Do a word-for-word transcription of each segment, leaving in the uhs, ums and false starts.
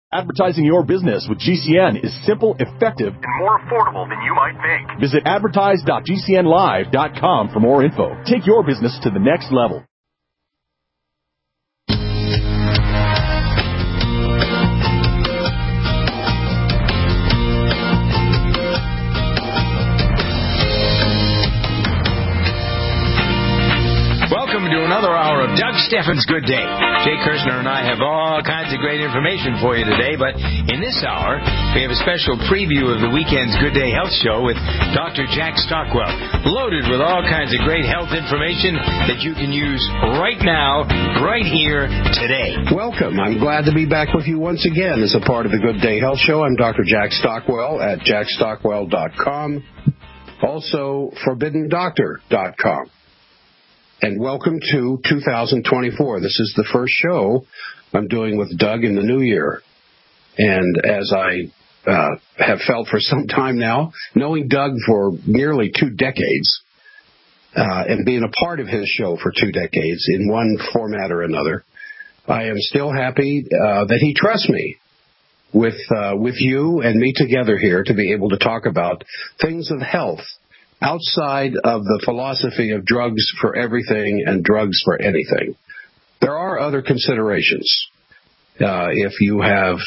Advertising your business with G C N is simple, effective, and more affordable than you might think. Visit advertise dot g c n live dot com for more info. Take your business to the next level. Welcome to another hour of Doug Steffens' Good Day. Jay Kirshner and I have all kinds of great information for you today, but in this hour, we have a special preview of the weekend's Good Day Health Show with Doctor Jack Stockwell, loaded with all kinds of great health information that you can use right now, right here, today. Welcome. I'm glad to be back with you once again as a part of the Good Day Health Show. I'm Doctor Jack Stockwell at jack stockwell dot com, also forbidden doctor dot com. And welcome to two thousand twenty-four. This is the first show I'm doing with Doug in the new year. And as I uh, have felt for some time now, knowing Doug for nearly two decades, uh, and being a part of his show for two decades in one format or another, I am still happy uh, that he trusts me with uh, with you and me together here to be able to talk about things of health outside of the philosophy of drugs for everything and drugs for anything. There are other considerations. Uh, if you have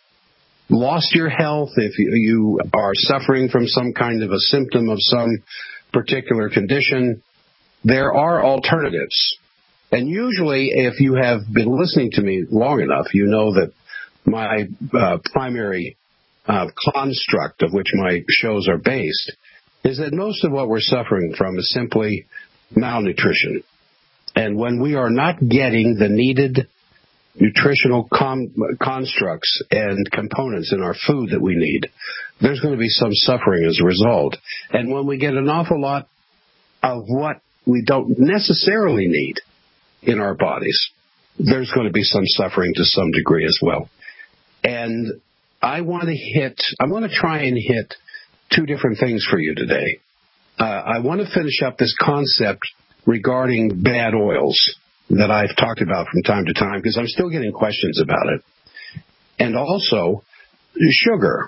lost your health, if you, you are suffering from some kind of a symptom of some particular condition, there are alternatives. And usually, if you have been listening to me long enough, you know that my uh, primary uh, construct of which my shows are based is that most of what we're suffering from is simply malnutrition. And when we are not getting the needed nutritional com- constructs and components in our food that we need, there's going to be some suffering as a result. And when we get an awful lot of what we don't necessarily need in our bodies, there's going to be some suffering to some degree as well. And I want to hit, I want to try and hit two different things for you today. Uh, I want to finish up this concept regarding bad oils that I've talked about from time to time because I'm still getting questions about it. And also, sugar.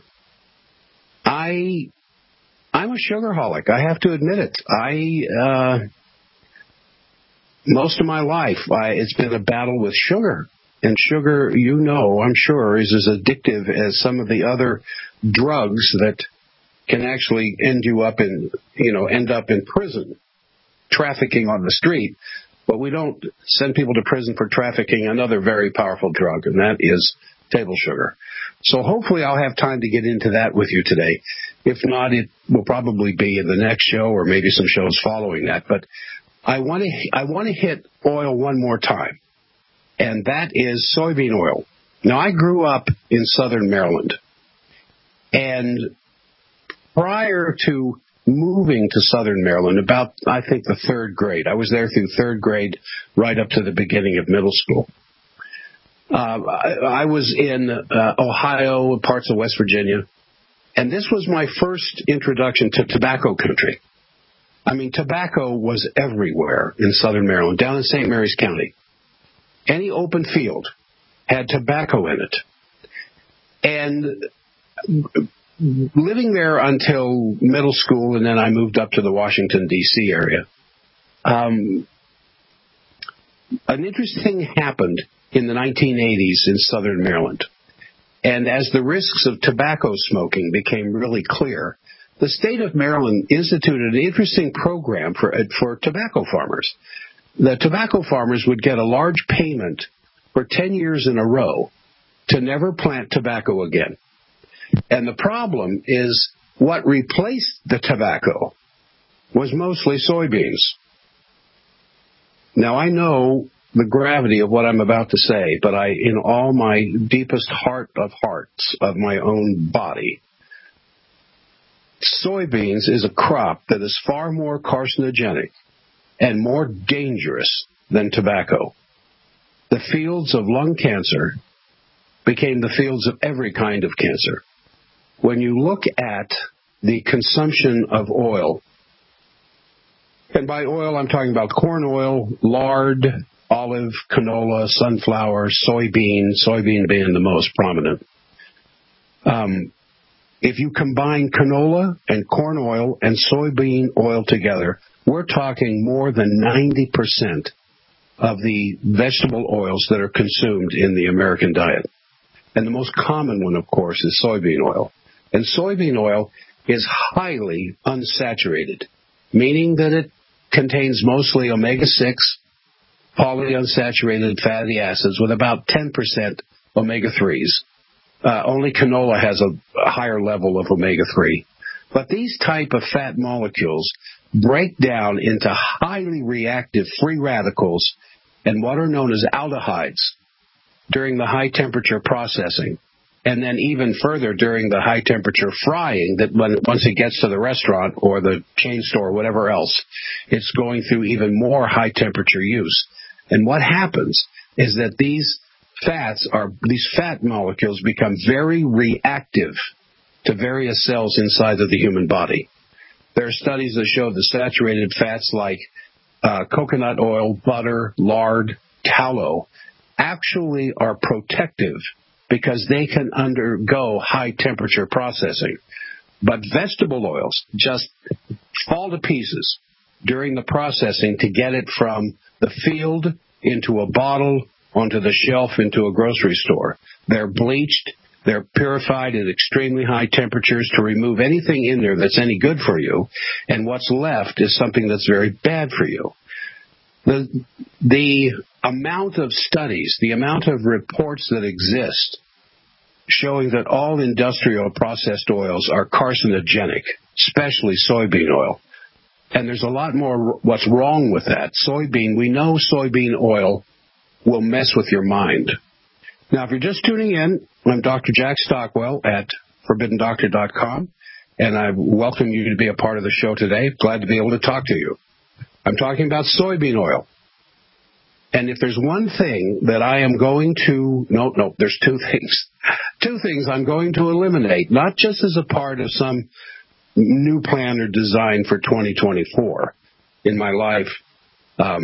I, I'm a sugarholic. I have to admit it. I, uh, most of my life, I, it's been a battle with sugar. And sugar, you know, I'm sure, is as addictive as some of the other drugs that can actually end you up in, you know, end up in prison, trafficking on the street. But we don't send people to prison for trafficking another very powerful drug, and that is table sugar. So hopefully I'll have time to get into that with you today. If not, it will probably be in the next show or maybe some shows following that. But I want to I want to hit oil one more time, and that is soybean oil. Now, I grew up in southern Maryland, and prior to moving to southern Maryland, about, I think, the third grade, I was there through third grade right up to the beginning of middle school. Uh, I, I was in uh, Ohio, parts of West Virginia, and this was my first introduction to tobacco country. I mean, tobacco was everywhere in southern Maryland, down in Saint Mary's County. Any open field had tobacco in it. And living there until middle school, and then I moved up to the Washington, D C area, um, an interesting thing happened in the nineteen eighties in southern Maryland. And as the risks of tobacco smoking became really clear, the state of Maryland instituted an interesting program for, for tobacco farmers. The tobacco farmers would get a large payment for ten years in a row to never plant tobacco again. And the problem is what replaced the tobacco was mostly soybeans. Now, I know the gravity of what I'm about to say, but I, in all my deepest heart of hearts of my own body, soybeans is a crop that is far more carcinogenic and more dangerous than tobacco. The fields of lung cancer became the fields of every kind of cancer. When you look at the consumption of oil, and by oil I'm talking about corn oil, lard, olive, canola, sunflower, soybean, soybean being the most prominent. Um, if you combine canola and corn oil and soybean oil together, we're talking more than ninety percent of the vegetable oils that are consumed in the American diet. And the most common one, of course, is soybean oil. And soybean oil is highly unsaturated, meaning that it contains mostly omega six polyunsaturated fatty acids with about ten percent omega threes. Uh, only canola has a, a higher level of omega three. But these type of fat molecules break down into highly reactive free radicals and what are known as aldehydes during the high temperature processing. And then even further during the high temperature frying, that when once it gets to the restaurant or the chain store or whatever else, it's going through even more high temperature use. And what happens is that these fats are, these fat molecules become very reactive to various cells inside of the human body. There are studies that show the saturated fats like uh, coconut oil, butter, lard, tallow actually are protective because they can undergo high temperature processing. But vegetable oils just fall to pieces during the processing to get it from the field into a bottle, onto the shelf, into a grocery store. They're bleached. They're purified at extremely high temperatures to remove anything in there that's any good for you. And what's left is something that's very bad for you. The, the amount of studies, the amount of reports that exist showing that all industrial processed oils are carcinogenic, especially soybean oil. And there's a lot more what's wrong with that. Soybean, we know soybean oil will mess with your mind. Now, if you're just tuning in, I'm Doctor Jack Stockwell at forbidden doctor dot com, and I welcome you to be a part of the show today. Glad to be able to talk to you. I'm talking about soybean oil. And if there's one thing that I am going to, no, no, there's two things. Two things I'm going to eliminate, not just as a part of some new plan or design for twenty twenty-four in my life, um,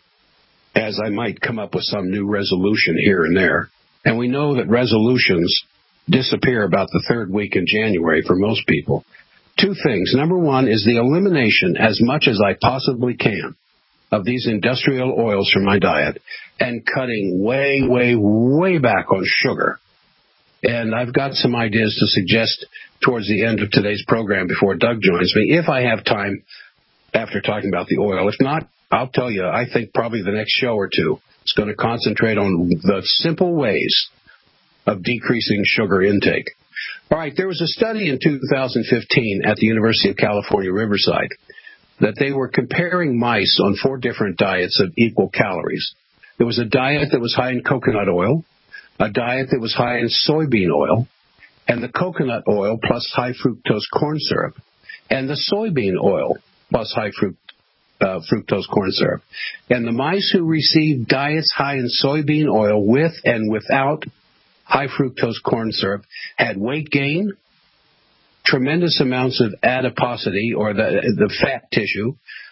as I might come up with some new resolution here and there. And we know that resolutions disappear about the third week in January for most people. Two things. Number one is the elimination, as much as I possibly can, of these industrial oils from my diet and cutting way, way, way back on sugar. And I've got some ideas to suggest towards the end of today's program before Doug joins me, if I have time after talking about the oil. If not, I'll tell you, I think probably the next show or two is going to concentrate on the simple ways of decreasing sugar intake. All right, there was a study in two thousand fifteen at the University of California, Riverside, that they were comparing mice on four different diets of equal calories. There was a diet that was high in coconut oil, a diet that was high in soybean oil, and the coconut oil plus high fructose corn syrup, and the soybean oil plus high fruit, uh, fructose corn syrup. And the mice who received diets high in soybean oil with and without high fructose corn syrup had weight gain, tremendous amounts of adiposity, or the, the fat tissue,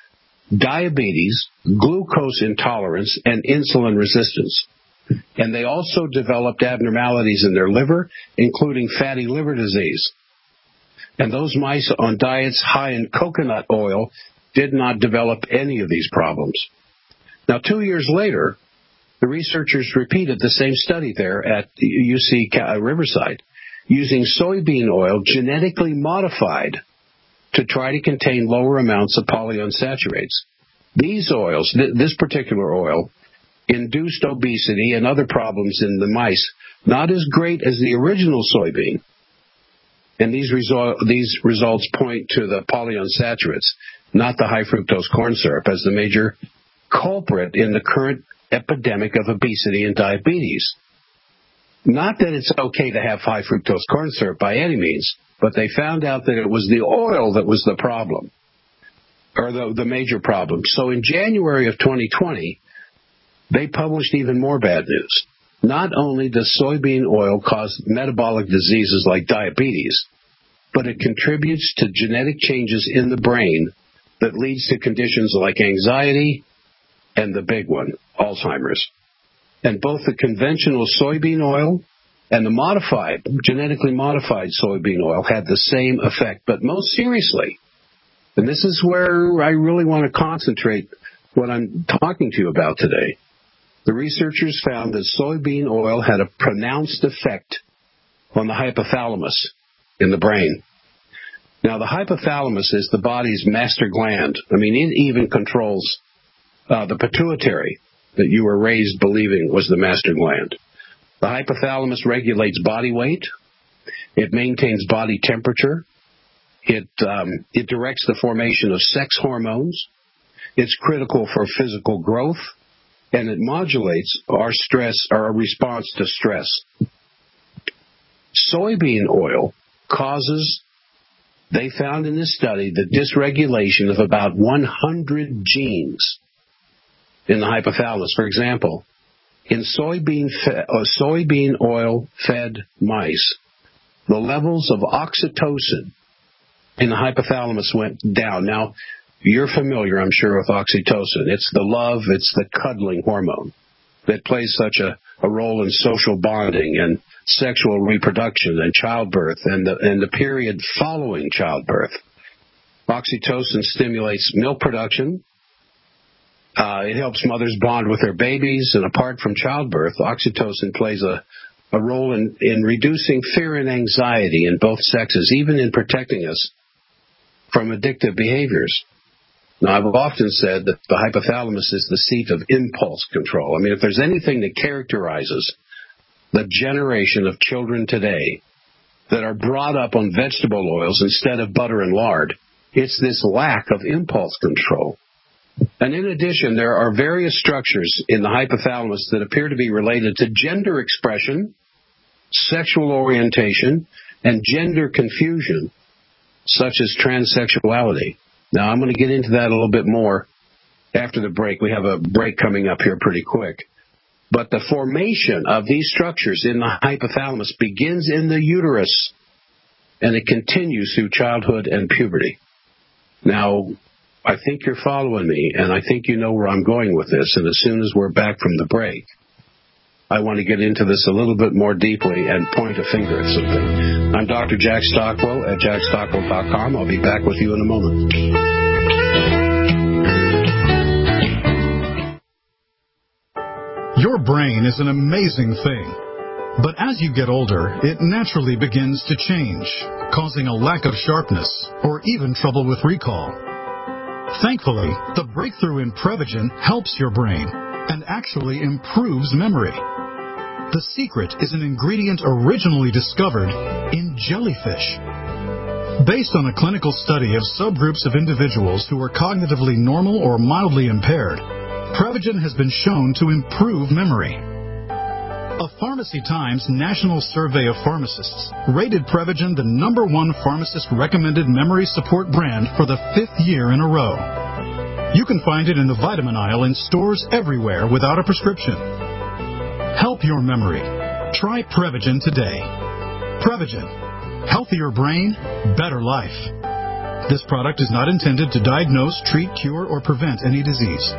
diabetes, glucose intolerance, and insulin resistance. And they also developed abnormalities in their liver, including fatty liver disease. And those mice on diets high in coconut oil did not develop any of these problems. Now, two years later, the researchers repeated the same study there at U C Riverside, using soybean oil genetically modified to try to contain lower amounts of polyunsaturates. These oils, th- this particular oil, induced obesity and other problems in the mice, not as great as the original soybean. And these, result, these results point to the polyunsaturates, not the high fructose corn syrup, as the major culprit in the current epidemic of obesity and diabetes. Not that it's okay to have high fructose corn syrup by any means, but they found out that it was the oil that was the problem, or the, the major problem. So in January of twenty twenty, they published even more bad news. Not only does soybean oil cause metabolic diseases like diabetes, but it contributes to genetic changes in the brain that leads to conditions like anxiety and the big one, Alzheimer's. And both the conventional soybean oil And the modified, genetically modified soybean oil had the same effect. But most seriously, and this is where I really want to concentrate what I'm talking to you about today, the researchers found that soybean oil had a pronounced effect on the hypothalamus in the brain. Now, the hypothalamus is the body's master gland. I mean, it even controls uh, the pituitary that you were raised believing was the master gland. The hypothalamus regulates body weight. It maintains body temperature. It um, it directs the formation of sex hormones. It's critical for physical growth, and it modulates our stress, our response to stress. Soybean oil causes, they found in this study, the dysregulation of about one hundred genes in the hypothalamus. For example, in soybean fe- uh, soybean oil-fed mice, the levels of oxytocin in the hypothalamus went down. Now, you're familiar, I'm sure, with oxytocin. It's the love, it's the cuddling hormone that plays such a, a role in social bonding and sexual reproduction and childbirth and the, and the period following childbirth. Oxytocin stimulates milk production. Uh, it helps mothers bond with their babies, and apart from childbirth, oxytocin plays a, a role in, in reducing fear and anxiety in both sexes, even in protecting us from addictive behaviors. Now, I've often said that the hypothalamus is the seat of impulse control. I mean, if there's anything that characterizes the generation of children today that are brought up on vegetable oils instead of butter and lard, it's this lack of impulse control. And in addition, there are various structures in the hypothalamus that appear to be related to gender expression, sexual orientation, and gender confusion, such as transsexuality. Now, I'm going to get into that a little bit more after the break. We have a break coming up here pretty quick. But the formation of these structures in the hypothalamus begins in the uterus, and it continues through childhood and puberty. Now, I think you're following me, and I think you know where I'm going with this, and as soon as we're back from the break, I want to get into this a little bit more deeply and point a finger at something. I'm Doctor Jack Stockwell at jack stockwell dot com. I'll be back with you in a moment. Your brain is an amazing thing. But as you get older, it naturally begins to change, causing a lack of sharpness or even trouble with recall. Thankfully, the breakthrough in Prevagen helps your brain and actually improves memory. The secret is an ingredient originally discovered in jellyfish. Based on a clinical study of subgroups of individuals who are cognitively normal or mildly impaired, Prevagen has been shown to improve memory. A Pharmacy Times national survey of pharmacists rated Prevagen the number one pharmacist-recommended memory support brand for the fifth year in a row. You can find it in the vitamin aisle in stores everywhere without a prescription. Help your memory. Try Prevagen today. Prevagen. Healthier brain, better life. This product is not intended to diagnose, treat, cure, or prevent any disease.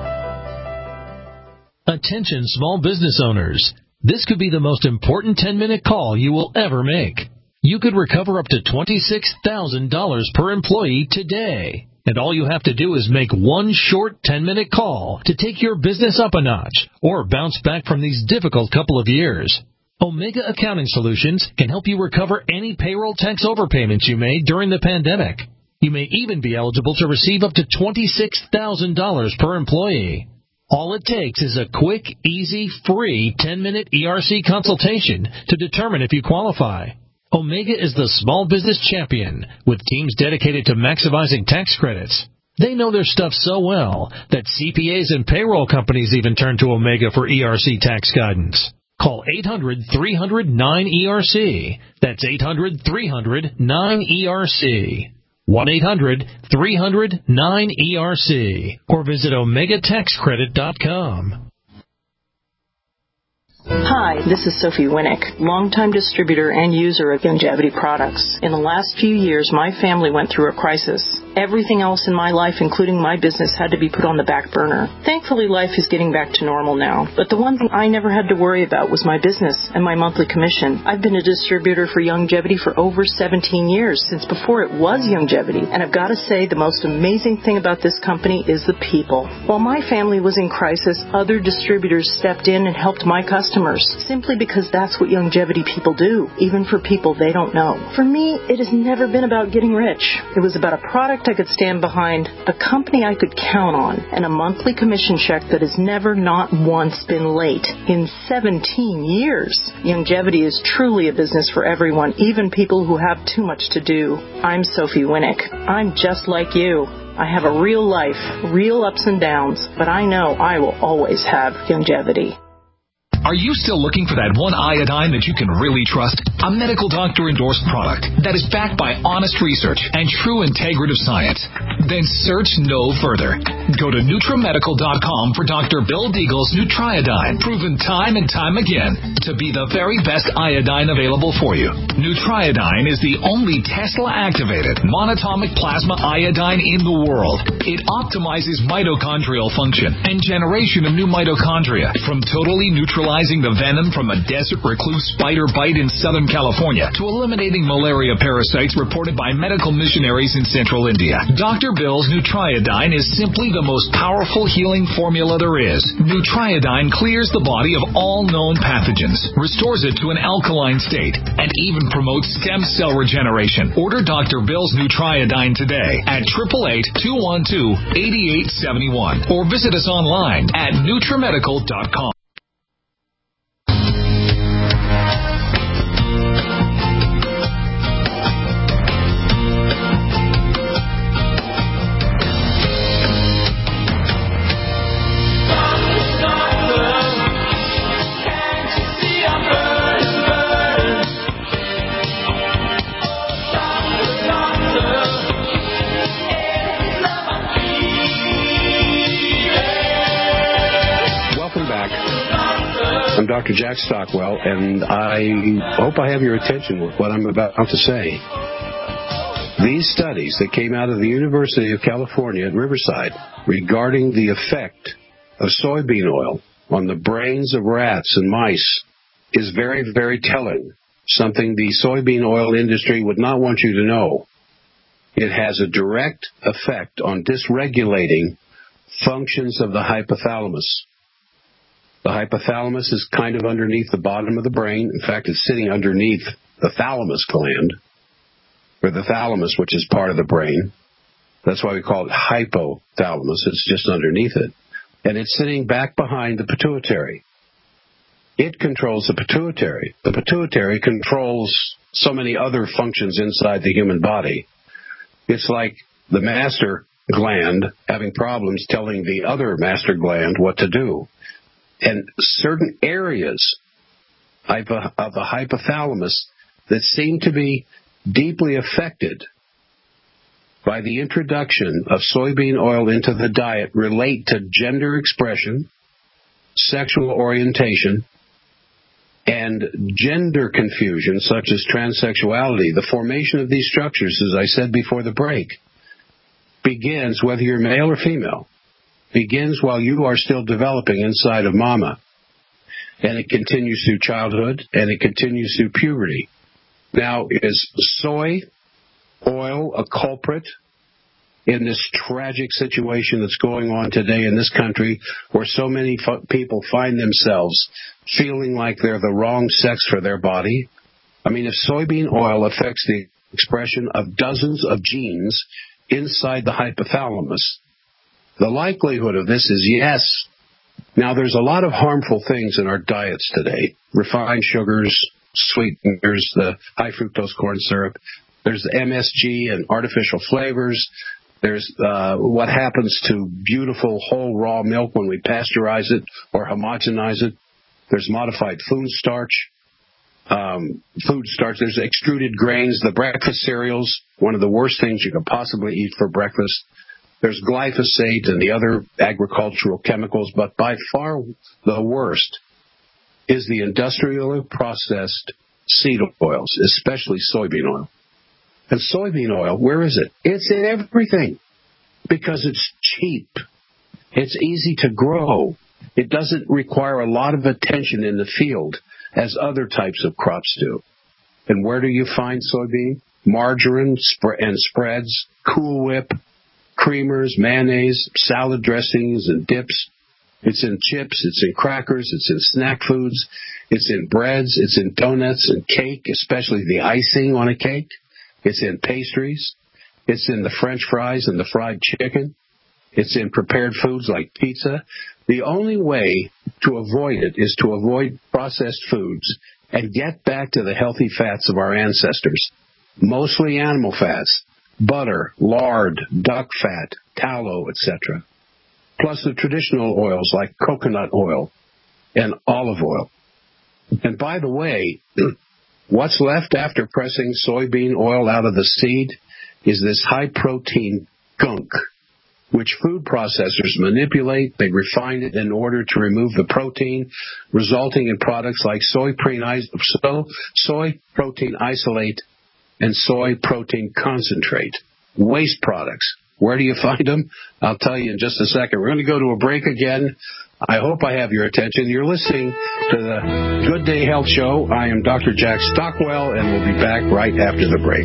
Attention small business owners. This could be the most important ten-minute call you will ever make. You could recover up to twenty-six thousand dollars per employee today. And all you have to do is make one short ten-minute call to take your business up a notch or bounce back from these difficult couple of years. Omega Accounting Solutions can help you recover any payroll tax overpayments you made during the pandemic. You may even be eligible to receive up to twenty-six thousand dollars per employee. All it takes is a quick, easy, free ten-minute E R C consultation to determine if you qualify. Omega is the small business champion with teams dedicated to maximizing tax credits. They know their stuff so well that C P As and payroll companies even turn to Omega for E R C tax guidance. Call eight hundred, three hundred, nine E R C. That's eight hundred, three hundred, nine E R C. one eight hundred, three hundred, nine E R C. Or visit omega tax credit dot com. Hi, this is Sophie Winnick, longtime distributor and user of longevity products. In the last few years, my family went through a crisis. Everything else in my life, including my business, had to be put on the back burner. Thankfully, life is getting back to normal now. But the one thing I never had to worry about was my business and my monthly commission. I've been a distributor for Youngevity for over seventeen years, since before it was Youngevity. And I've got to say, the most amazing thing about this company is the people. While my family was in crisis, other distributors stepped in and helped my customers, simply because that's what Youngevity people do, even for people they don't know. For me, it has never been about getting rich. It was about a product I could stand behind, a company I could count on, and a monthly commission check that has never, not once, been late in seventeen years. Youngevity is truly a business for everyone, even people who have too much to do. I'm Sophie Winnick. I'm just like you. I have a real life, real ups and downs, but I know I will always have Youngevity. Are you still looking for that one iodine that you can really trust? A medical doctor-endorsed product that is backed by honest research and true integrative science? Then search no further. Go to Nutramedical dot com for Doctor Bill Deagle's Nutriodine, proven time and time again to be the very best iodine available for you. Nutriodine is the only Tesla-activated monatomic plasma iodine in the world. It optimizes mitochondrial function and generation of new mitochondria from totally neutralizing the venom from a desert recluse spider bite in Southern California to eliminating malaria parasites reported by medical missionaries in central India. Doctor Bill's Nutriodine is simply the most powerful healing formula there is. Nutriodine clears the body of all known pathogens, restores it to an alkaline state, and even promotes stem cell regeneration. Order Doctor Bill's Nutriodine today at eight eight eight, two one two, eight eight seven one or visit us online at Nutramedical dot com. I'm Doctor Jack Stockwell, and I hope I have your attention with what I'm about to say. These studies that came out of the University of California at Riverside regarding the effect of soybean oil on the brains of rats and mice is very, very telling, something the soybean oil industry would not want you to know. It has a direct effect on dysregulating functions of the hypothalamus. The hypothalamus is kind of underneath the bottom of the brain. In fact, it's sitting underneath the thalamus gland, or the thalamus, which is part of the brain. That's why we call it hypothalamus. It's just underneath it. And it's sitting back behind the pituitary. It controls the pituitary. The pituitary controls so many other functions inside the human body. It's like the master gland having problems telling the other master gland what to do. And certain areas of the hypothalamus that seem to be deeply affected by the introduction of soybean oil into the diet relate to gender expression, sexual orientation, and gender confusion such as transsexuality. The formation of these structures, as I said before the break, begins, whether you're male or female, begins while you are still developing inside of mama. And it continues through childhood, and it continues through puberty. Now, is soy oil a culprit in this tragic situation that's going on today in this country, where so many f- people find themselves feeling like they're the wrong sex for their body? I mean, if soybean oil affects the expression of dozens of genes inside the hypothalamus, the likelihood of this is yes. Now, there's a lot of harmful things in our diets today. Refined sugars, sweeteners, the high fructose corn syrup. There's the M S G and artificial flavors. There's uh, what happens to beautiful whole raw milk when we pasteurize it or homogenize it. There's modified food starch. Um, food starch. There's extruded grains, the breakfast cereals, one of the worst things you could possibly eat for breakfast. There's glyphosate and the other agricultural chemicals, but by far the worst is the industrially processed seed oils, especially soybean oil. And soybean oil, where is it? It's in everything because it's cheap. It's easy to grow. It doesn't require a lot of attention in the field as other types of crops do. And where do you find soybean? Margarine and spreads, Cool Whip, creamers, mayonnaise, salad dressings, and dips. It's in chips, it's in crackers, it's in snack foods, it's in breads, it's in donuts and cake, especially the icing on a cake. It's in pastries. It's in the French fries and the fried chicken. It's in prepared foods like pizza. The only way to avoid it is to avoid processed foods and get back to the healthy fats of our ancestors, mostly animal fats, butter, lard, duck fat, tallow, et cetera, plus the traditional oils like coconut oil and olive oil. And by the way, what's left after pressing soybean oil out of the seed is this high-protein gunk, which food processors manipulate. They refine it in order to remove the protein, resulting in products like soy protein isolate and soy protein concentrate. Waste products. Where do you find them? I'll tell you in just a second. We're going to go to a break again. I hope I have your attention. You're listening to the Good Day Health Show. I am Doctor Jack Stockwell, and we'll be back right after the break.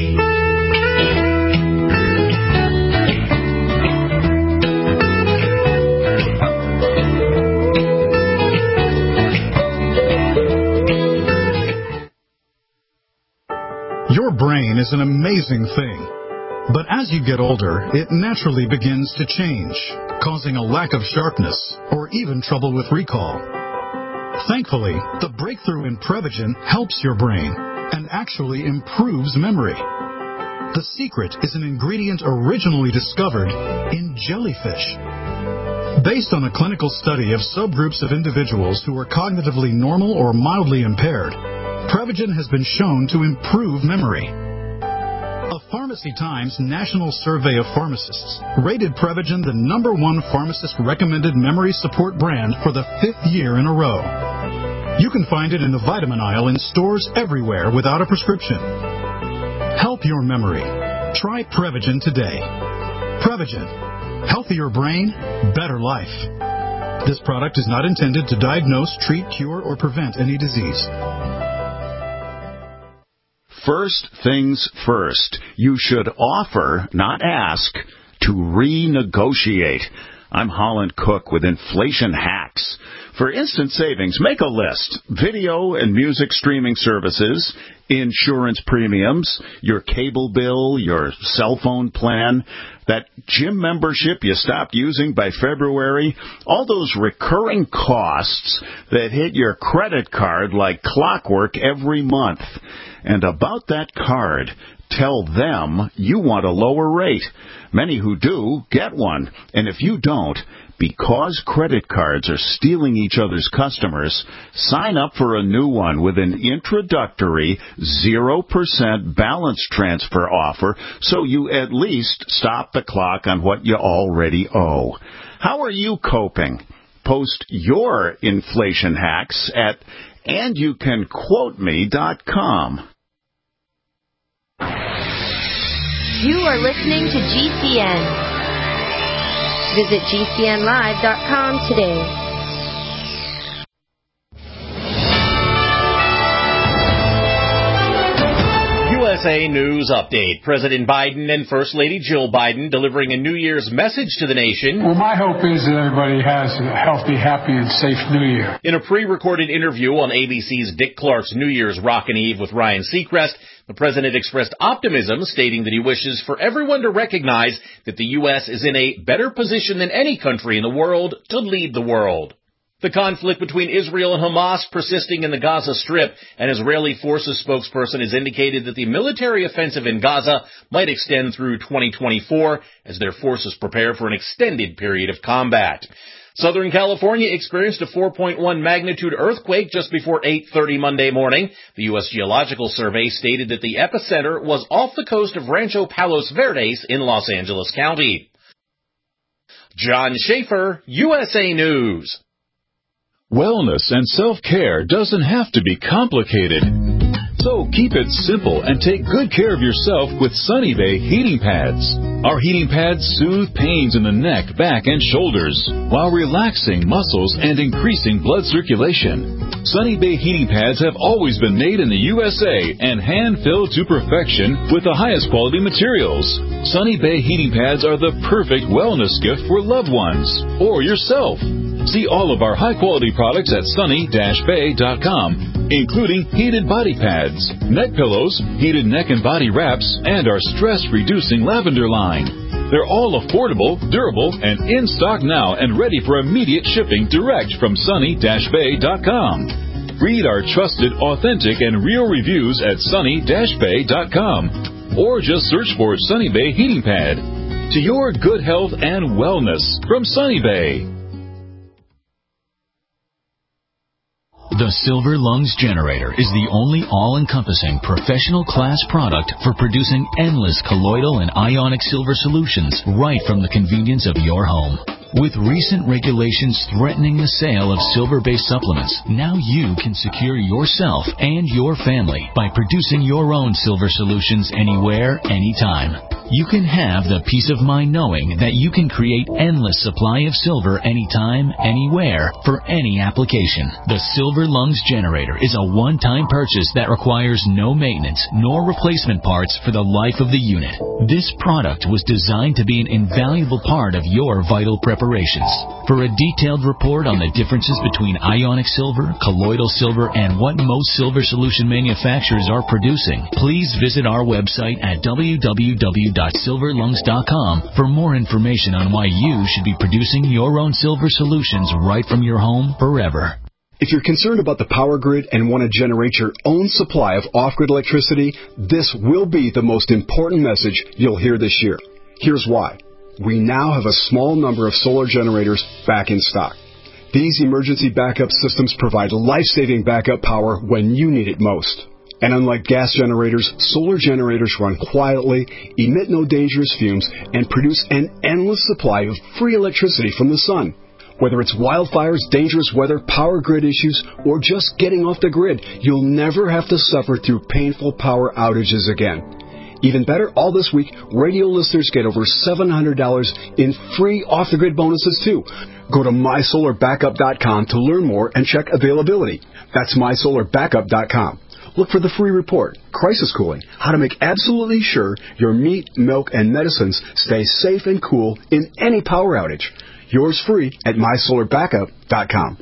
Your brain is an amazing thing. But as you get older, it naturally begins to change, causing a lack of sharpness or even trouble with recall. Thankfully, the breakthrough in Prevagen helps your brain and actually improves memory. The secret is an ingredient originally discovered in jellyfish. Based on a clinical study of subgroups of individuals who are cognitively normal or mildly impaired, Prevagen has been shown to improve memory. A Pharmacy Times National Survey of Pharmacists rated Prevagen the number one pharmacist-recommended memory support brand for the fifth year in a row. You can find it in the vitamin aisle in stores everywhere without a prescription. Help your memory. Try Prevagen today. Prevagen. Healthier brain, better life. This product is not intended to diagnose, treat, cure, or prevent any disease. First things first, you should offer, not ask, to renegotiate. I'm Holland Cook with Inflation Hacks. For instant savings, make a list. Video and music streaming services, insurance premiums, your cable bill, your cell phone plan, that gym membership you stopped using by February, all those recurring costs that hit your credit card like clockwork every month. And about that card, tell them you want a lower rate. Many who do get one. And if you don't, because credit cards are stealing each other's customers, sign up for a new one with an introductory zero percent balance transfer offer so you at least stop the clock on what you already owe. How are you coping? Post your inflation hacks at and you can quote me dot com. You are listening to G C N. Visit G C N live dot com today. U S A News Update. President Biden and First Lady Jill Biden delivering a New Year's message to the nation. Well, my hope is that everybody has a healthy, happy, and safe New Year. In a pre-recorded interview on A B C's Dick Clark's New Year's Rockin' Eve with Ryan Seacrest, the president expressed optimism, stating that he wishes for everyone to recognize that the U S is in a better position than any country in the world to lead the world. The conflict between Israel and Hamas persisting in the Gaza Strip, an Israeli forces spokesperson has indicated that the military offensive in Gaza might extend through twenty twenty-four as their forces prepare for an extended period of combat. Southern California experienced a four point one magnitude earthquake just before eight thirty Monday morning. The U S Geological Survey stated that the epicenter was off the coast of Rancho Palos Verdes in Los Angeles County. John Schaefer, U S A News. Wellness and self-care doesn't have to be complicated. So keep it simple and take good care of yourself with Sunny Bay heating pads. Our heating pads soothe pains in the neck, back, and shoulders while relaxing muscles and increasing blood circulation. Sunny Bay heating pads have always been made in the U S A and hand-filled to perfection with the highest quality materials. Sunny Bay heating pads are the perfect wellness gift for loved ones or yourself. See all of our high-quality products at sunny dash bay dot com, including heated body pads, neck pillows, heated neck and body wraps, and our stress-reducing lavender line. They're all affordable, durable, and in stock now and ready for immediate shipping direct from sunny dash bay dot com. Read our trusted, authentic, and real reviews at sunny dash bay dot com or just search for Sunny Bay Heating Pad. To your good health and wellness from Sunny Bay. The Silver Lungs Generator is the only all-encompassing professional class product for producing endless colloidal and ionic silver solutions right from the convenience of your home. With recent regulations threatening the sale of silver-based supplements, now you can secure yourself and your family by producing your own silver solutions anywhere, anytime. You can have the peace of mind knowing that you can create endless supply of silver anytime, anywhere, for any application. The Silver Lungs Generator is a one-time purchase that requires no maintenance nor replacement parts for the life of the unit. This product was designed to be an invaluable part of your vital preparations. For a detailed report on the differences between ionic silver, colloidal silver, and what most silver solution manufacturers are producing, please visit our website at w w w dot silver lungs dot com for more information on why you should be producing your own silver solutions right from your home forever. If you're concerned about the power grid and want to generate your own supply of off-grid electricity, this will be the most important message you'll hear this year. Here's why. We now have a small number of solar generators back in stock. These emergency backup systems provide life-saving backup power when you need it most. And unlike gas generators, solar generators run quietly, emit no dangerous fumes, and produce an endless supply of free electricity from the sun. Whether it's wildfires, dangerous weather, power grid issues, or just getting off the grid, you'll never have to suffer through painful power outages again. Even better, all this week, radio listeners get over seven hundred dollars in free off-the-grid bonuses, too. Go to my solar backup dot com to learn more and check availability. That's my solar backup dot com. Look for the free report, Crisis Cooling, how to make absolutely sure your meat, milk, and medicines stay safe and cool in any power outage. Yours free at my solar backup dot com.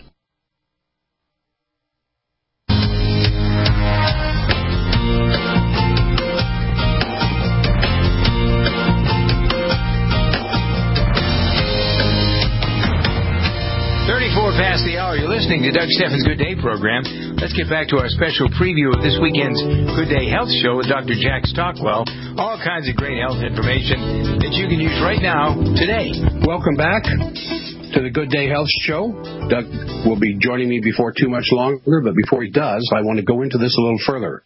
thirty-four past the hour. You're listening to Doug Steffens' Good Day program. Let's get back to our special preview of this weekend's Good Day Health Show with Doctor Jack Stockwell. All kinds of great health information that you can use right now, today. Welcome back to the Good Day Health Show. Doug will be joining me before too much longer, but before he does, I want to go into this a little further.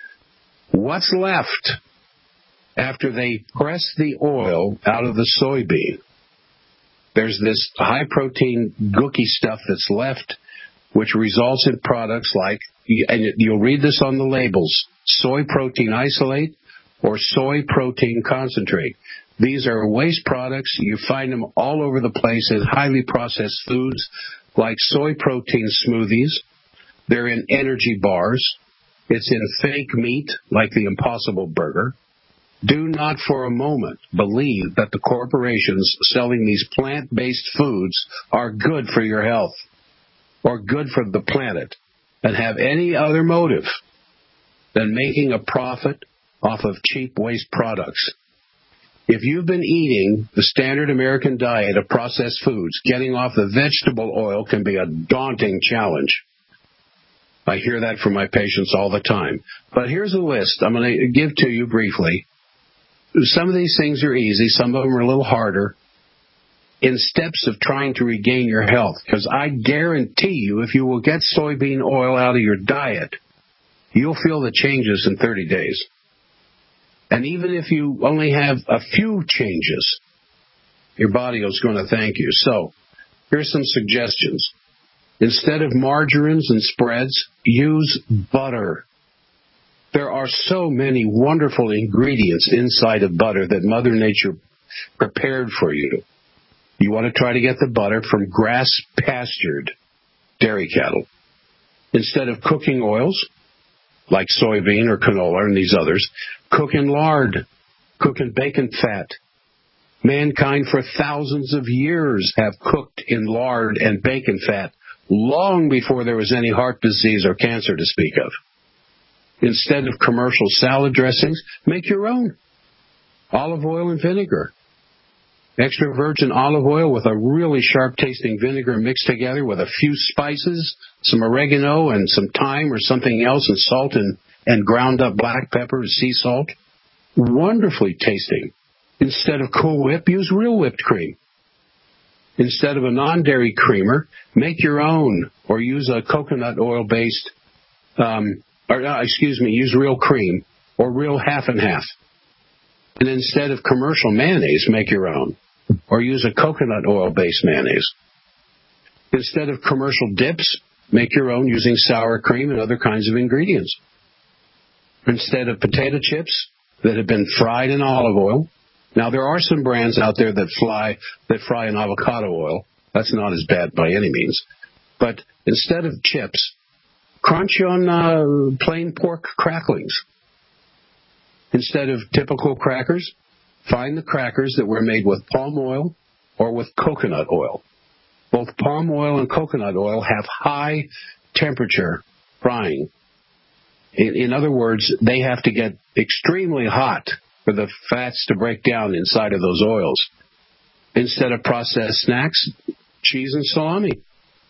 What's left after they press the oil out of the soybean? There's this high-protein gooky stuff that's left, which results in products like, and you'll read this on the labels, soy protein isolate or soy protein concentrate. These are waste products. You find them all over the place in highly processed foods like soy protein smoothies. They're in energy bars. It's in fake meat like the Impossible Burger. Do not for a moment believe that the corporations selling these plant-based foods are good for your health or good for the planet and have any other motive than making a profit off of cheap waste products. If you've been eating the standard American diet of processed foods, getting off the vegetable oil can be a daunting challenge. I hear that from my patients all the time. But here's a list I'm going to give to you briefly. Some of these things are easy. Some of them are a little harder in steps of trying to regain your health. Because I guarantee you, if you will get soybean oil out of your diet, you'll feel the changes in thirty days. And even if you only have a few changes, your body is going to thank you. So here's some suggestions. Instead of margarines and spreads, use butter. There are so many wonderful ingredients inside of butter that Mother Nature prepared for you. You want to try to get the butter from grass-pastured dairy cattle. Instead of cooking oils, like soybean or canola and these others, cook in lard, cook in bacon fat. Mankind for thousands of years have cooked in lard and bacon fat long before there was any heart disease or cancer to speak of. Instead of commercial salad dressings, make your own. Olive oil and vinegar. Extra virgin olive oil with a really sharp-tasting vinegar mixed together with a few spices, some oregano and some thyme or something else, and salt and, and ground up black pepper and sea salt. Wonderfully tasting. Instead of Cool Whip, use real whipped cream. Instead of a non-dairy creamer, make your own or use a coconut oil-based, um, or uh, excuse me, use real cream or real half and half. And instead of commercial mayonnaise, make your own or use a coconut oil-based mayonnaise. Instead of commercial dips, make your own using sour cream and other kinds of ingredients. Instead of potato chips that have been fried in olive oil, now there are some brands out there that fly that fry in avocado oil. That's not as bad by any means. But instead of chips, crunch on uh, plain pork cracklings. Instead of typical crackers, find the crackers that were made with palm oil or with coconut oil. Both palm oil and coconut oil have high temperature frying. In, in other words, they have to get extremely hot for the fats to break down inside of those oils. Instead of processed snacks, cheese and salami.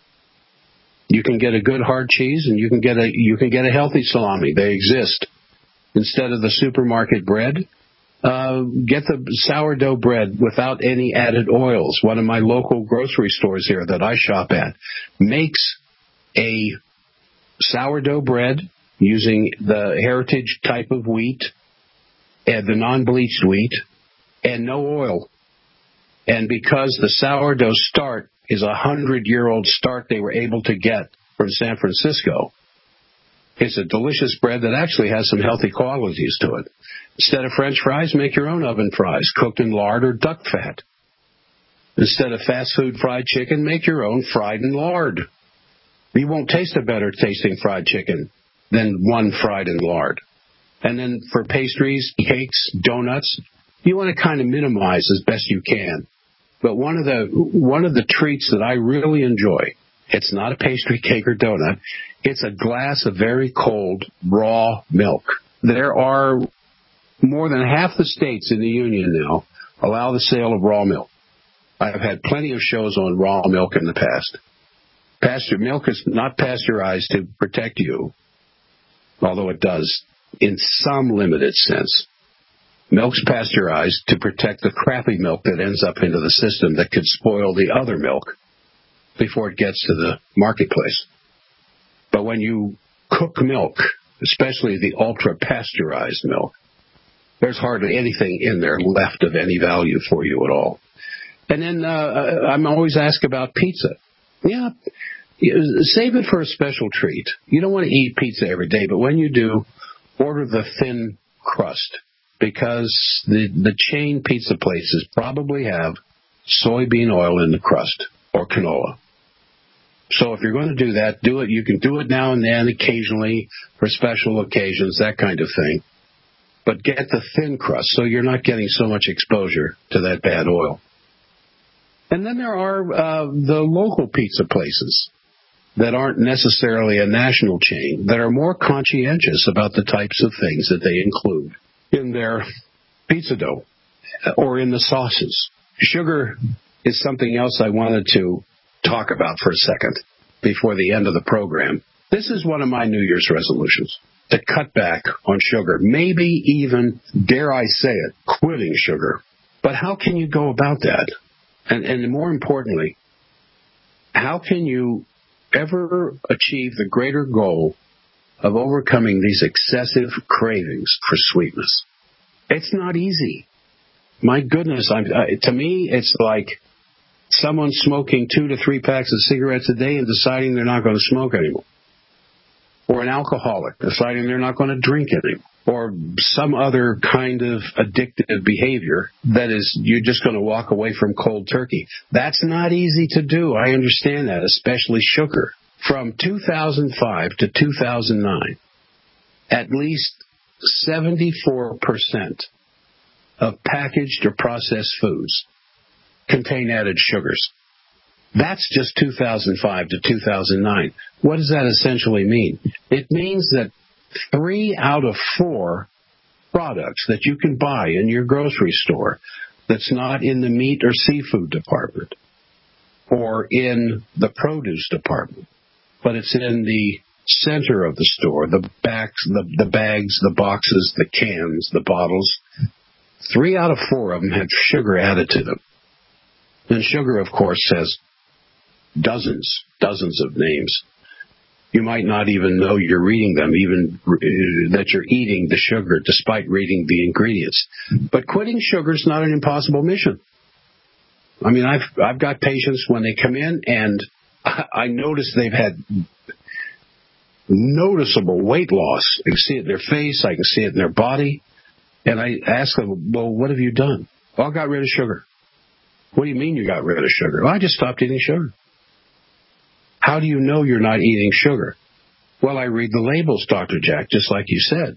You can get a good hard cheese and you can get a you can get a healthy salami. They exist. Instead of the supermarket bread, uh, get the sourdough bread without any added oils. One of my local grocery stores here that I shop at makes a sourdough bread using the heritage type of wheat and the non-bleached wheat and no oil. And because the sourdough start is a hundred-year-old start they were able to get from San Francisco, it's a delicious bread that actually has some healthy qualities to it. Instead of French fries, make your own oven fries, cooked in lard or duck fat. Instead of fast food fried chicken, make your own fried in lard. You won't taste a better tasting fried chicken than one fried in lard. And then for pastries, cakes, donuts, you want to kind of minimize as best you can. But one of the one of the treats that I really enjoy, it's not a pastry, cake, or donut. It's a glass of very cold, raw milk. There are more than half the states in the Union now allow the sale of raw milk. I've had plenty of shows on raw milk in the past. Pasture milk is not pasteurized to protect you, although it does in some limited sense. Milk's pasteurized to protect the crappy milk that ends up into the system that could spoil the other milk before it gets to the marketplace. But when you cook milk, especially the ultra-pasteurized milk, there's hardly anything in there left of any value for you at all. And then uh, I'm always asked about pizza. Yeah, save it for a special treat. You don't want to eat pizza every day, but when you do, order the thin crust, because the, the chain pizza places probably have soybean oil in the crust or canola. So if you're going to do that, do it. You can do it now and then, occasionally, for special occasions, that kind of thing. But get the thin crust so you're not getting so much exposure to that bad oil. And then there are uh, the local pizza places that aren't necessarily a national chain, that are more conscientious about the types of things that they include in their pizza dough or in the sauces. Sugar is something else I wanted to talk about for a second before the end of the program. This is one of my New Year's resolutions, to cut back on sugar, maybe even, dare I say it, quitting sugar. But how can you go about that? And, and more importantly, how can you ever achieve the greater goal of overcoming these excessive cravings for sweetness? It's not easy. My goodness, I'm, uh, to me, it's like someone smoking two to three packs of cigarettes a day and deciding they're not going to smoke anymore. or an alcoholic deciding they're not going to drink anymore, or some other kind of addictive behavior that is you're just going to walk away from cold turkey. That's not easy to do. I understand that, especially sugar. From two thousand five to two thousand nine, at least seventy-four percent of packaged or processed foods contain added sugars. That's just two thousand five to two thousand nine. What does that essentially mean? It means that three out of four products that you can buy in your grocery store that's not in the meat or seafood department or in the produce department, but it's in the center of the store, the backs, the, the bags, the boxes, the cans, the bottles, three out of four of them have sugar added to them. And sugar, of course, has dozens, dozens of names. You might not even know you're reading them, even that you're eating the sugar, despite reading the ingredients. But quitting sugar is not an impossible mission. I mean, I've I've got patients when they come in, and I, I notice they've had noticeable weight loss. I can see it in their face. I can see it in their body. And I ask them, well, what have you done? Well, I got rid of sugar. What do you mean you got rid of sugar? Well, I just stopped eating sugar. How do you know you're not eating sugar? Well, I read the labels, Doctor Jack, just like you said.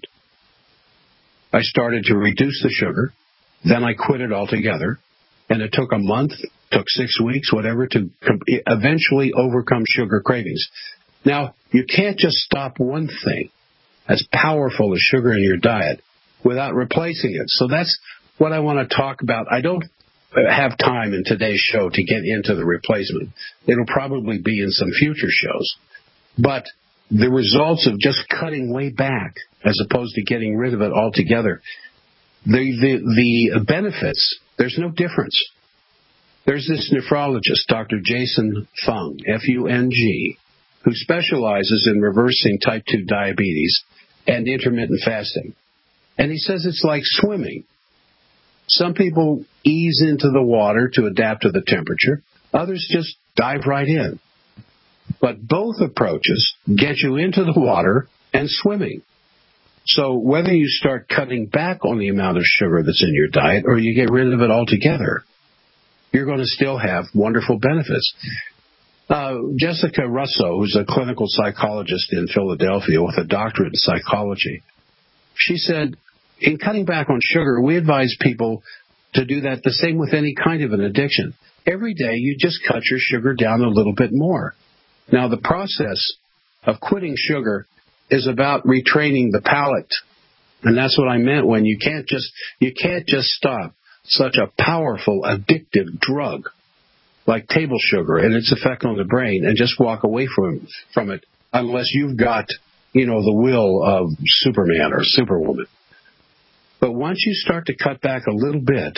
I started to reduce the sugar. Then I quit it altogether. And it took a month, took six weeks, whatever, to eventually overcome sugar cravings. Now, you can't just stop one thing as powerful as sugar in your diet without replacing it. So that's what I want to talk about. I don't have time in today's show to get into the replacement. It'll probably be in some future shows. But the results of just cutting way back as opposed to getting rid of it altogether, the, the, the benefits, there's no difference. There's this nephrologist, Doctor Jason Fung, F U N G, who specializes in reversing type two diabetes and intermittent fasting. And he says it's like swimming. Some people ease into the water to adapt to the temperature. Others just dive right in. But both approaches get you into the water and swimming. So whether you start cutting back on the amount of sugar that's in your diet or you get rid of it altogether, you're going to still have wonderful benefits. Uh, Jessica Russo, who's a clinical psychologist in Philadelphia with a doctorate in psychology, she said, in cutting back on sugar, we advise people to do that the same with any kind of an addiction. Every day, you just cut your sugar down a little bit more. Now, the process of quitting sugar is about retraining the palate. And that's what I meant when you can't just, you can't just stop such a powerful, addictive drug like table sugar and its effect on the brain and just walk away from, from it unless you've got, you know, the will of Superman or Superwoman. But once you start to cut back a little bit,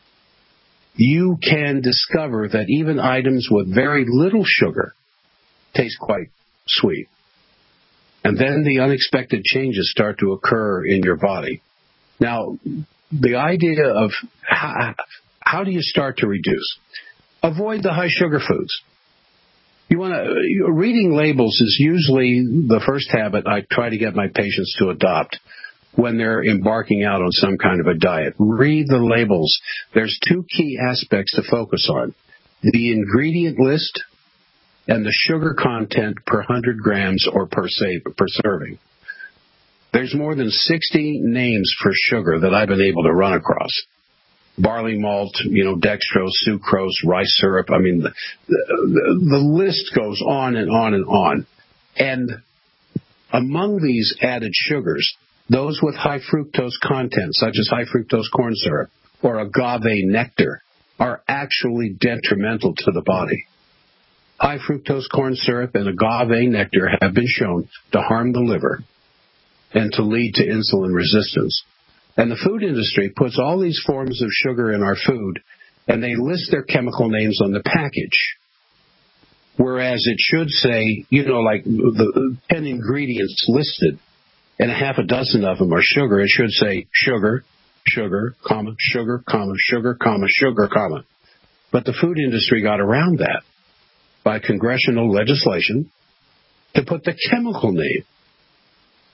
you can discover that even items with very little sugar taste quite sweet. And then the unexpected changes start to occur in your body. Now, the idea of how, how do you start to reduce? Avoid the high sugar foods. You want to, reading labels is usually the first habit I try to get my patients to adopt when they're embarking out on some kind of a diet. Read the labels. There's two key aspects to focus on: the ingredient list and the sugar content per one hundred grams or per, save, per serving. There's more than sixty names for sugar that I've been able to run across. Barley malt, you know, dextrose, sucrose, rice syrup. I mean, the, the, the list goes on and on and on. And among these added sugars, those with high fructose content, such as high fructose corn syrup or agave nectar, are actually detrimental to the body. High fructose corn syrup and agave nectar have been shown to harm the liver and to lead to insulin resistance. And the food industry puts all these forms of sugar in our food, and they list their chemical names on the package. Whereas it should say, you know, like the ten ingredients listed, and a half a dozen of them are sugar, it should say sugar, sugar, comma, sugar, comma, sugar, comma, sugar, comma. But the food industry got around that by congressional legislation to put the chemical name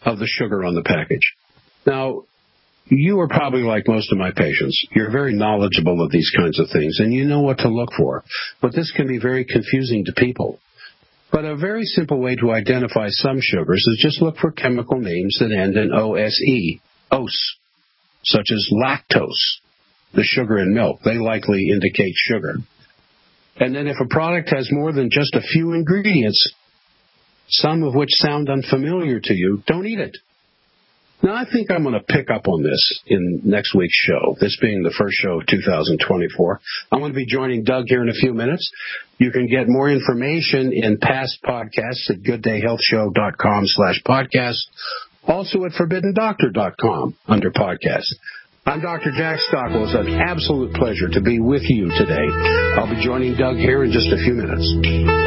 of the sugar on the package. Now, you are probably like most of my patients. You're very knowledgeable of these kinds of things, and you know what to look for. But this can be very confusing to people. But a very simple way to identify some sugars is just look for chemical names that end in O S E, O S, such as lactose, the sugar in milk. They likely indicate sugar. And then if a product has more than just a few ingredients, some of which sound unfamiliar to you, don't eat it. Now, I think I'm going to pick up on this in next week's show, this being the first show of two thousand twenty-four. I'm going to be joining Doug here in a few minutes. You can get more information in past podcasts at gooddayhealthshow.com slash podcast, also at forbidden doctor dot com under podcast. I'm Doctor Jack Stockwell. It's an absolute pleasure to be with you today. I'll be joining Doug here in just a few minutes.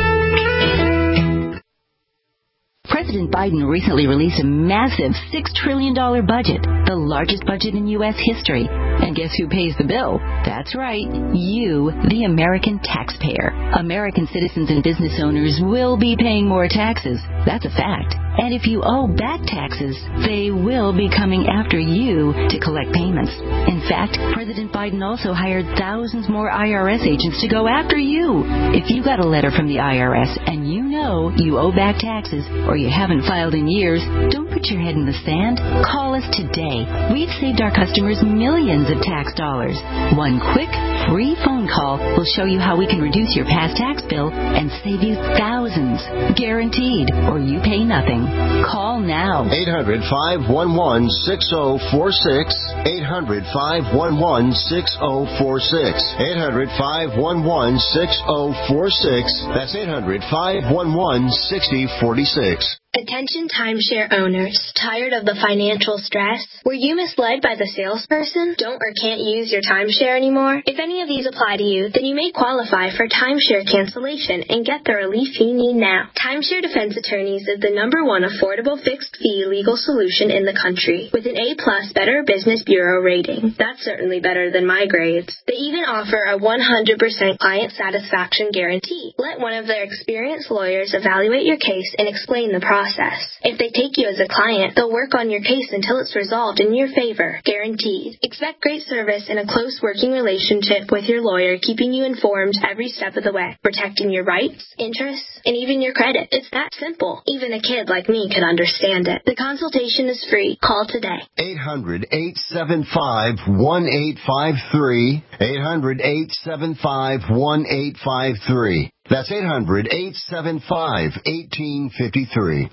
President Biden recently released a massive six trillion dollars budget, the largest budget in U S history. And guess who pays the bill? That's right, you, the American taxpayer. American citizens and business owners will be paying more taxes. That's a fact. And if you owe back taxes, they will be coming after you to collect payments. In fact, President Biden also hired thousands more I R S agents to go after you. If you got a letter from the I R S and you know you owe back taxes or you haven't filed in years, don't put your head in the sand. Call us today. We've saved our customers millions of tax dollars. One quick, free phone call will show you how we can reduce your past tax bill and save you thousands. Guaranteed, or you pay nothing. Call now. eight hundred, five one one, six oh four six. eight hundred, five one one, six oh four six. eight hundred, five one one, six oh four six. That's eight hundred, five one one, six oh four six. Attention timeshare owners. Tired of the financial stress? Were you misled by the salesperson? Don't or can't use your timeshare anymore? If any of these apply to you, then you may qualify for timeshare cancellation and get the relief you need now. Timeshare Defense Attorneys is the number one affordable fixed-fee legal solution in the country with an A-plus Better Business Bureau rating. That's certainly better than my grades. They even offer a one hundred percent client satisfaction guarantee. Let one of their experienced lawyers evaluate your case and explain the process. If they take you as a client, they'll work on your case until it's resolved in your favor. Guaranteed. Expect great service and a close working relationship with your lawyer, keeping you informed every step of the way, protecting your rights, interests, and even your credit. It's that simple. Even a kid like me could understand it. The consultation is free. Call today. eight hundred, eight seven five, one eight five three. eight hundred, eight seven five, one eight five three. That's eight hundred, eight seven five, one eight five three.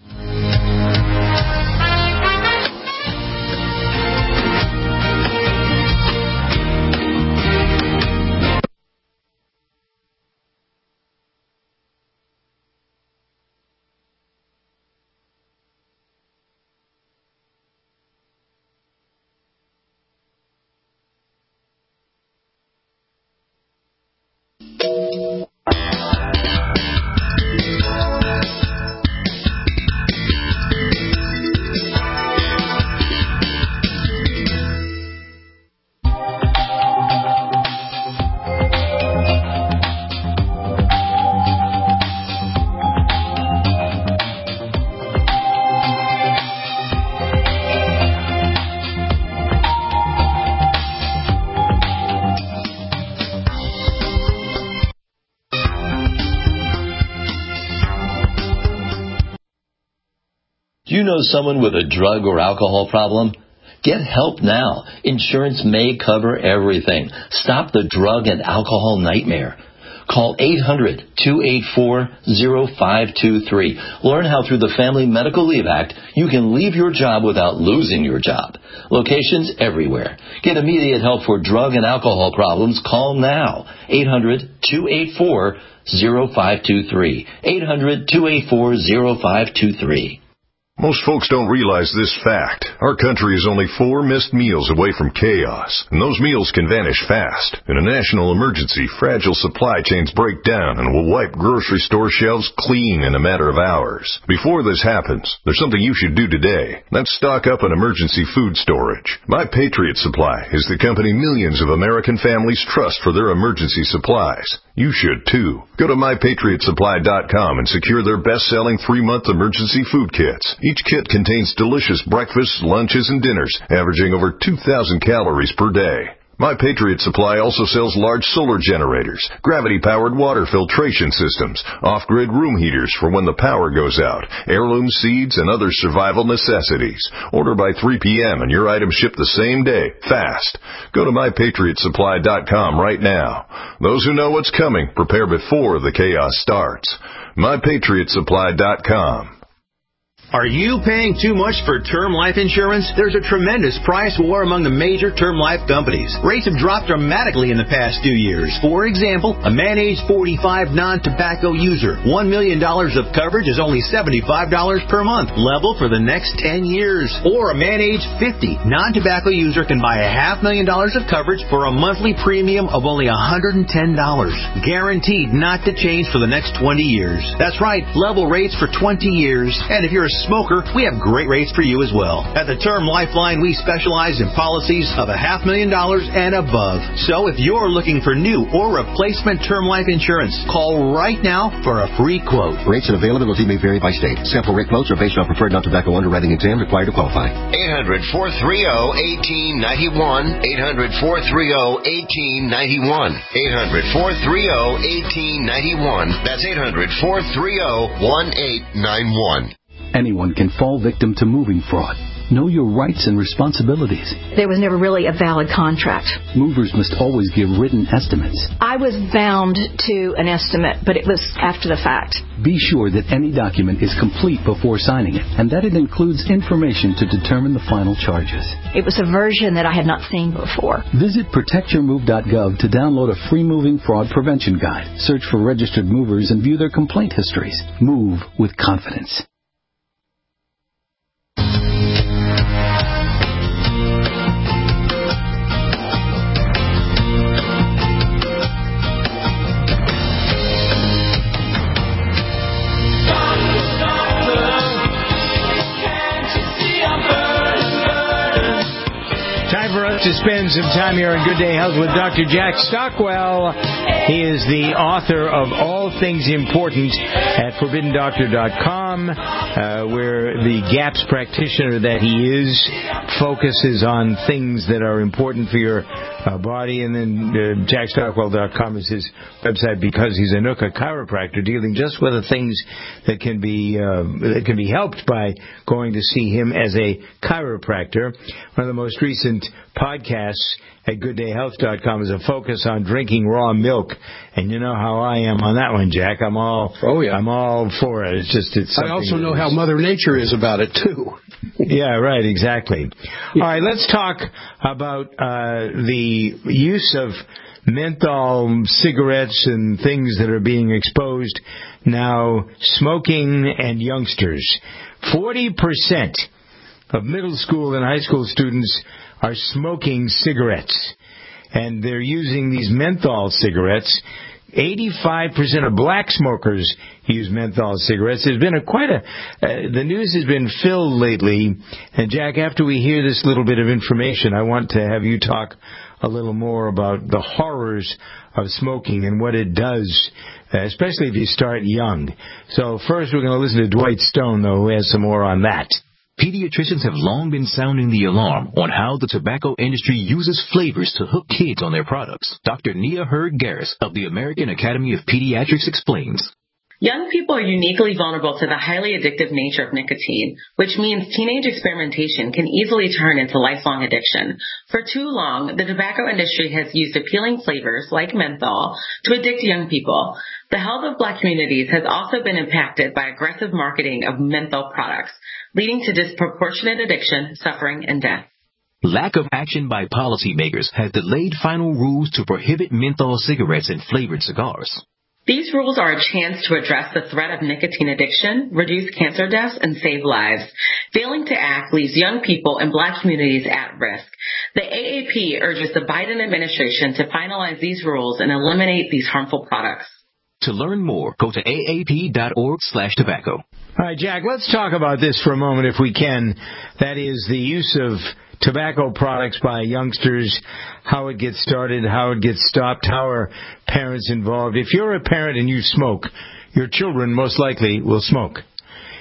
Do you know someone with a drug or alcohol problem? Get help now. Insurance may cover everything. Stop the drug and alcohol nightmare. Call eight hundred, two eight four, oh five two three. Learn how through the Family Medical Leave Act you can leave your job without losing your job. Locations everywhere. Get immediate help for drug and alcohol problems. Call now. eight hundred, two eight four, oh five two three. eight hundred, two eight four, oh five two three. Most folks don't realize this fact. Our country is only four missed meals away from chaos, and those meals can vanish fast. In a national emergency, fragile supply chains break down and will wipe grocery store shelves clean in a matter of hours. Before this happens, there's something you should do today. That's stock up on emergency food storage. My Patriot Supply is the company millions of American families trust for their emergency supplies. You should too. Go to my patriot supply dot com and secure their best-selling three-month emergency food kits. Each kit contains delicious breakfasts, lunches, and dinners, averaging over two thousand calories per day. My Patriot Supply also sells large solar generators, gravity-powered water filtration systems, off-grid room heaters for when the power goes out, heirloom seeds, and other survival necessities. Order by three p.m. and your items ship the same day, fast. Go to my patriot supply dot com right now. Those who know what's coming prepare before the chaos starts. my patriot supply dot com. Are you paying too much for term life insurance? There's a tremendous price war among the major term life companies. Rates have dropped dramatically in the past two years. For example, a man age forty-five non-tobacco user, one million dollars of coverage is only seventy-five dollars per month, level for the next ten years. Or a man age fifty non-tobacco user can buy a half million dollars of coverage for a monthly premium of only one hundred ten dollars. Guaranteed not to change for the next twenty years. That's right, level rates for twenty years. And if you're a smoker, we have great rates for you as well. At the Term Lifeline, we specialize in policies of a half million dollars and above. So if you're looking for new or replacement term life insurance, call right now for a free quote. Rates and availability may vary by state. Sample rate quotes are based on preferred non-tobacco underwriting exam required to qualify. eight hundred, four three zero, one eight nine one. eight hundred, four three zero, one eight nine one. eight hundred, four three zero, one eight nine one. That's eight hundred, four three zero, one eight nine one. Anyone can fall victim to moving fraud. Know your rights and responsibilities. There was never really a valid contract. Movers must always give written estimates. I was bound to an estimate, but it was after the fact. Be sure that any document is complete before signing it, and that it includes information to determine the final charges. It was a version that I had not seen before. Visit protect your move dot gov to download a free moving fraud prevention guide. Search for registered movers and view their complaint histories. Move with confidence. To spend some time here on Good Day Health with Doctor Jack Stockwell. He is the author of All Things Important at forbidden doctor dot com, uh, where the GAPS practitioner that he is focuses on things that are important for your uh, body. And then uh, jack stockwell dot com is his website because he's a N U C C A chiropractor dealing just with the things that can be uh, that can be helped by going to see him as a chiropractor. One of the most recent podcasts at good day health dot com is a focus on drinking raw milk, and you know how I am on that one, Jack. I'm all oh yeah, I'm all for it. It's just it's. I also know how Mother Nature is about it too. Yeah, right, exactly. All right, let's talk about uh, the use of menthol cigarettes and things that are being exposed now. Smoking and youngsters. Forty percent of middle school and high school students are smoking cigarettes, and they're using these menthol cigarettes. eighty-five percent of black smokers use menthol cigarettes. There's been a quite a, uh, the news has been filled lately, and Jack, after we hear this little bit of information, I want to have you talk a little more about the horrors of smoking and what it does, uh, especially if you start young. So first we're going to listen to Dwight Stone, though, who has some more on that. Pediatricians have long been sounding the alarm on how the tobacco industry uses flavors to hook kids on their products. Doctor Nia Hurd-Garris of the American Academy of Pediatrics explains. Young people are uniquely vulnerable to the highly addictive nature of nicotine, which means teenage experimentation can easily turn into lifelong addiction. For too long, the tobacco industry has used appealing flavors like menthol to addict young people. The health of black communities has also been impacted by aggressive marketing of menthol products, leading to disproportionate addiction, suffering, and death. Lack of action by policymakers has delayed final rules to prohibit menthol cigarettes and flavored cigars. These rules are a chance to address the threat of nicotine addiction, reduce cancer deaths, and save lives. Failing to act leaves young people and black communities at risk. The A A P urges the Biden administration to finalize these rules and eliminate these harmful products. To learn more, go to A A P dot org slash tobacco. All right, Jack, let's talk about this for a moment if we can. That is the use of tobacco products by youngsters, how it gets started, how it gets stopped, how are parents involved. If you're a parent and you smoke, your children most likely will smoke.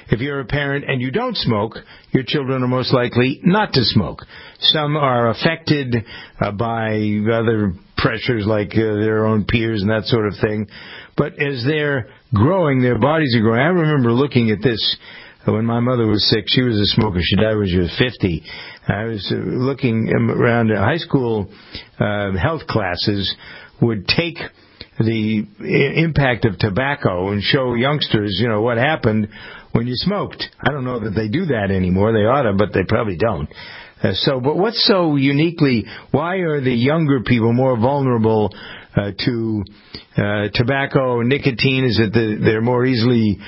if you're a parent and you don't smoke, your children are most likely not to smoke. Some are affected uh, by other pressures like uh, their own peers and that sort of thing. But as they're growing, their bodies are growing. I remember looking at this when my mother was sick. She was a smoker. She died when she was fifty. I was uh, looking around at high school uh, health classes would take the impact of tobacco and show youngsters, you know, what happened when you smoked. I don't know that they do that anymore. They ought to, but they probably don't. Uh, so, but what's so uniquely, why are the younger people more vulnerable uh, to uh, tobacco, nicotine? Is it that they're more easily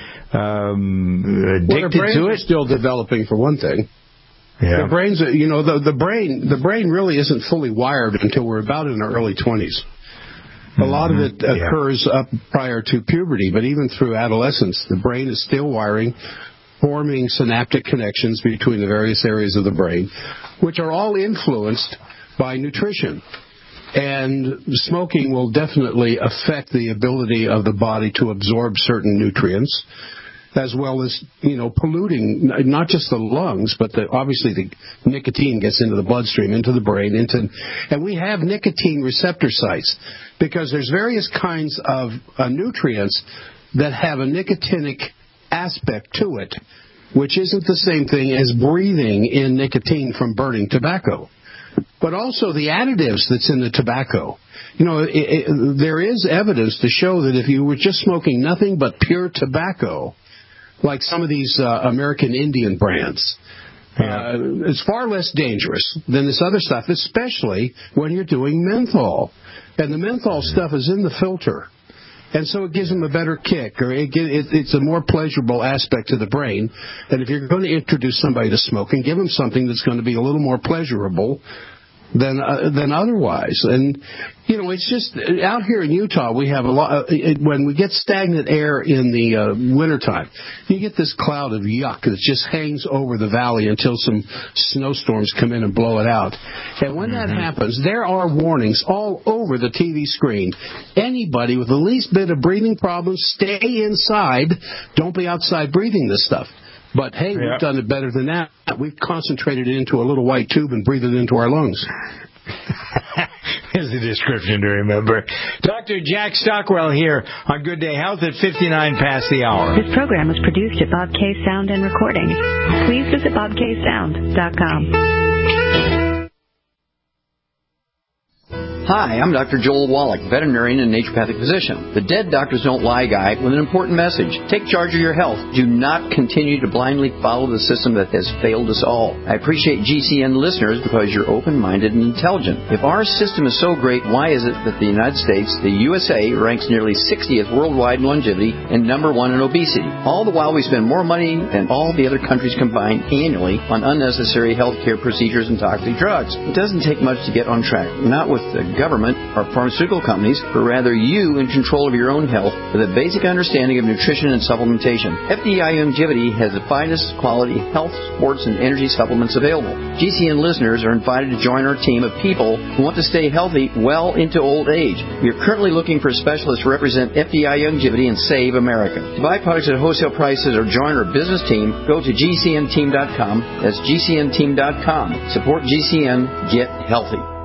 um, addicted well, their brains to it? Are still developing, for one thing. Yeah. The brains, are, you know, the, the brain, the brain really isn't fully wired until we're about in our early twenties. A lot of it occurs up prior to puberty, but even through adolescence, the brain is still wiring, forming synaptic connections between the various areas of the brain, which are all influenced by nutrition. And smoking will definitely affect the ability of the body to absorb certain nutrients, as well as, you know, polluting not just the lungs, but the, obviously the nicotine gets into the bloodstream, into the brain, into, and we have nicotine receptor sites because there's various kinds of uh, nutrients that have a nicotinic aspect to it, which isn't the same thing as breathing in nicotine from burning tobacco. But also the additives that's in the tobacco. You know, it, it, there is evidence to show that if you were just smoking nothing but pure tobacco, like some of these uh, American Indian brands, yeah. uh, it's far less dangerous than this other stuff, especially when you're doing menthol. And the menthol stuff is in the filter. And so it gives them a better kick, or it, it, it's a more pleasurable aspect to the brain. And if you're going to introduce somebody to smoking, give them something that's going to be a little more pleasurable than uh, than otherwise. And, you know, it's just, out here in Utah, we have a lot, uh, it, when we get stagnant air in the uh, wintertime, you get this cloud of yuck that just hangs over the valley until some snowstorms come in and blow it out. And when that happens, there are warnings all over the T V screen. Anybody with the least bit of breathing problems, stay inside. Don't be outside breathing this stuff. But, hey, yeah. we've done it better than that. We've concentrated it into a little white tube and breathed it into our lungs. Here's the description to remember. Doctor Jack Stockwell here on Good Day Health at fifty-nine past the hour. This program was produced at Bob K Sound and Recording. Please visit bob k sound dot com. Hi, I'm Doctor Joel Wallach, veterinarian and naturopathic physician. The Dead Doctors Don't Lie guy with an important message. Take charge of your health. Do not continue to blindly follow the system that has failed us all. I appreciate G C N listeners because you're open-minded and intelligent. If our system is so great, why is it that the United States, the U S A, ranks nearly sixtieth worldwide in longevity and number one in obesity? All the while we spend more money than all the other countries combined annually on unnecessary healthcare procedures and toxic drugs. It doesn't take much to get on track. Not with the government or pharmaceutical companies, but rather you in control of your own health with a basic understanding of nutrition and supplementation. F D I Longevity has the finest quality health, sports, and energy supplements available. G C N listeners are invited to join our team of people who want to stay healthy well into old age. We are currently looking for specialists to represent F D I Longevity and save America. To buy products at wholesale prices or join our business team, go to G C N team dot com. That's G C N team dot com. Support G C N. Get healthy.